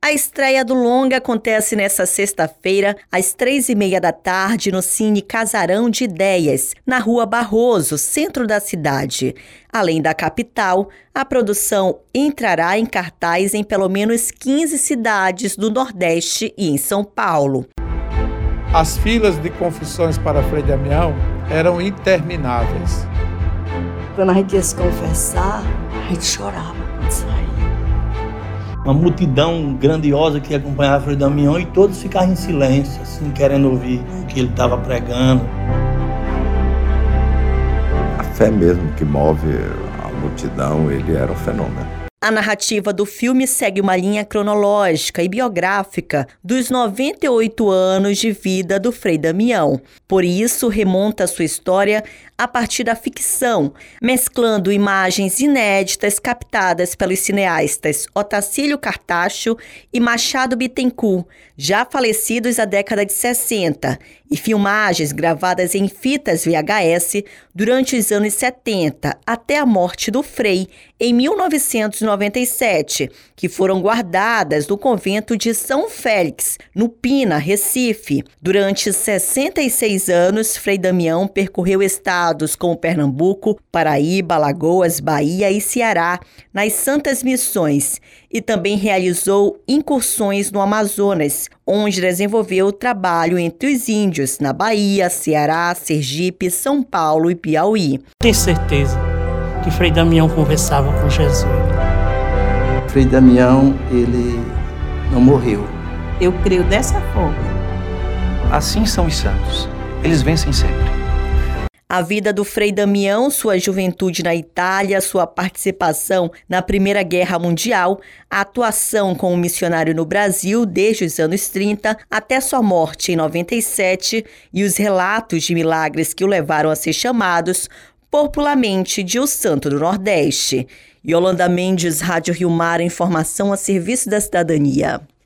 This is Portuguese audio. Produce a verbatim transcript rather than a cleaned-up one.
A estreia do longa acontece nesta sexta-feira, às três e meia da tarde, no Cine Casarão de Ideias, na Rua Barroso, centro da cidade. Além da capital, a produção entrará em cartaz em pelo menos quinze cidades do Nordeste e em São Paulo. As filas de confissões para Frei Damião eram intermináveis. Quando a gente ia se confessar, a gente chorava quando saía. Uma multidão grandiosa que acompanhava Frei Damião e todos ficavam em silêncio, assim, querendo ouvir o que ele estava pregando. A fé mesmo que move a multidão, ele era um fenômeno. A narrativa do filme segue uma linha cronológica e biográfica dos noventa e oito anos de vida do Frei Damião. Por isso, remonta sua história a partir da ficção, mesclando imagens inéditas captadas pelos cineastas Otacílio Cartacho e Machado Bittencourt, já falecidos na década de sessenta, e filmagens gravadas em fitas V H S durante os anos setenta, até a morte do Frei, em mil novecentos e noventa e sete, que foram guardadas no convento de São Félix, no Pina, Recife. Durante sessenta e seis anos, Frei Damião percorreu estados como Pernambuco, Paraíba, Alagoas, Bahia e Ceará, nas Santas Missões, e também realizou incursões no Amazonas, onde desenvolveu trabalho entre os índios na Bahia, Ceará, Sergipe, São Paulo e Piauí. Tenho certeza que Frei Damião conversava com Jesus. Frei Damião, ele não morreu. Eu creio dessa forma. Assim são os santos. Eles vencem sempre. A vida do Frei Damião, sua juventude na Itália, sua participação na Primeira Guerra Mundial, a atuação como missionário no Brasil desde os anos trinta até sua morte em noventa e sete e os relatos de milagres que o levaram a ser chamados popularmente de o Santo do Nordeste. Yolanda Mendes, Rádio Rio Mar, informação a serviço da cidadania.